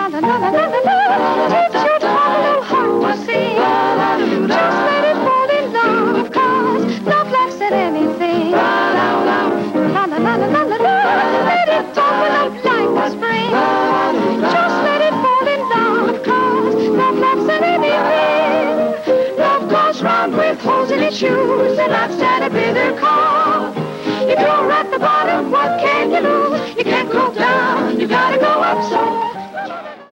la la la la la. Teach your little heart to sing. Just let it fall in love, 'cause love laughs at anything. La la la la la la la la. Let it open up like a spring. Just let it fall in love, 'cause love laughs at anything. Love goes round with holes in its shoes and laughs at a bitter cold.